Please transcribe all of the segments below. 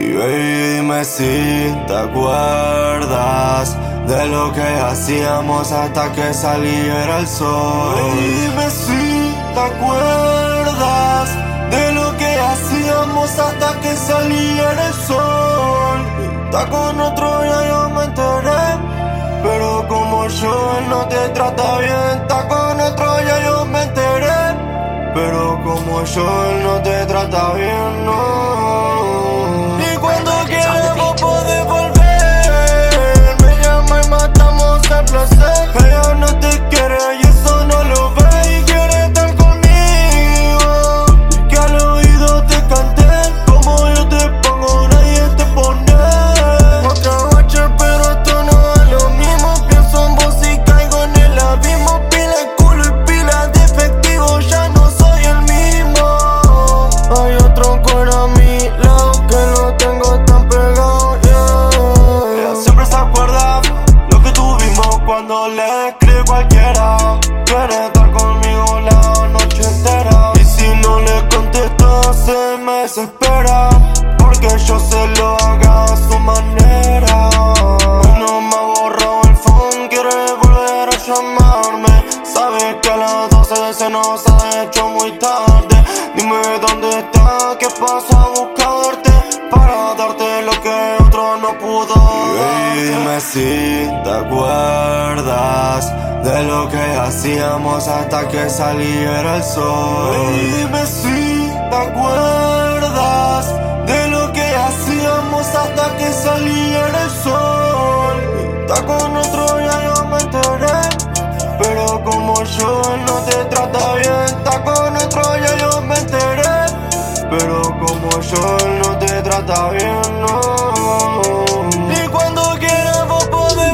Y baby, dime si te acuerdas de lo que hacíamos hasta que saliera el sol. Baby, dime si te acuerdas de lo que hacíamos hasta que saliera el sol. Está con otro, ya yo me enteré, pero como yo él no te trata bien. Está con otro, ya yo me enteré, pero como yo él no te trata bien, no. Y cuando queremos poder volver, me llama y matamos el placer. Ella no te quiere y eso no lo ve, y quiere estar conmigo, y que al oído te canté, como yo te pongo nadie te pone. Otra noche pero esto no es lo mismo, pienso en vos y caigo en el abismo. Pila de culo y pila de efectivo, ya no soy el mismo. Hay otro cuero a mi lado que lo tengo tan pegado, yeah. Ella siempre se acuerda lo que tuvimos cuando le escribe cualquiera. Quiere estar conmigo la noche entera, y si no le contesto se me desespera, porque yo se lo haga a su manera. Hoy no me ha borrado el phone, quiere volver a llamarme. Sabe que a las 12 se nos ha hecho muy tarde. Dime dónde está, qué paso a buscarte, para darte lo que otro no pudo. Y dime si te acuerdas de lo que hacíamos hasta que saliera el sol. Y dime si te acuerdas de lo que hacíamos hasta que saliera el sol. Está con otro, ya yo me enteré, pero como yo él no te trata bien. Está con otro, ya yo me enteré, pero como yo él no te trata bien, no. Y cuando queramos poder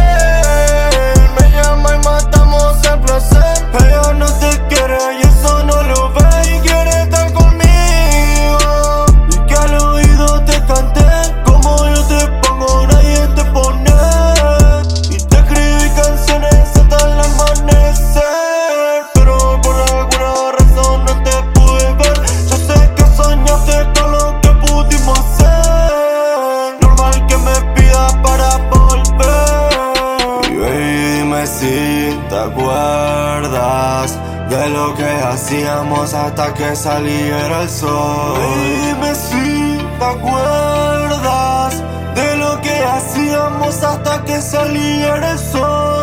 volver, me llama y matamos el placer. Ella no te quiere y eso no lo ve, y quiere estar conmigo, y que al oído te canté, como yo te pongo nadie te pone. Y te escribí canciones hasta el amanecer, pero por alguna razón no te pude ver. Yo sé que soñaste con lo que pudimos hacer, normal que me pidas para volver. Y baby, dime si te acuerdas de lo que hacíamos hasta que saliera el sol. Baby, dime si te acuerdas de lo que hacíamos hasta que saliera el sol.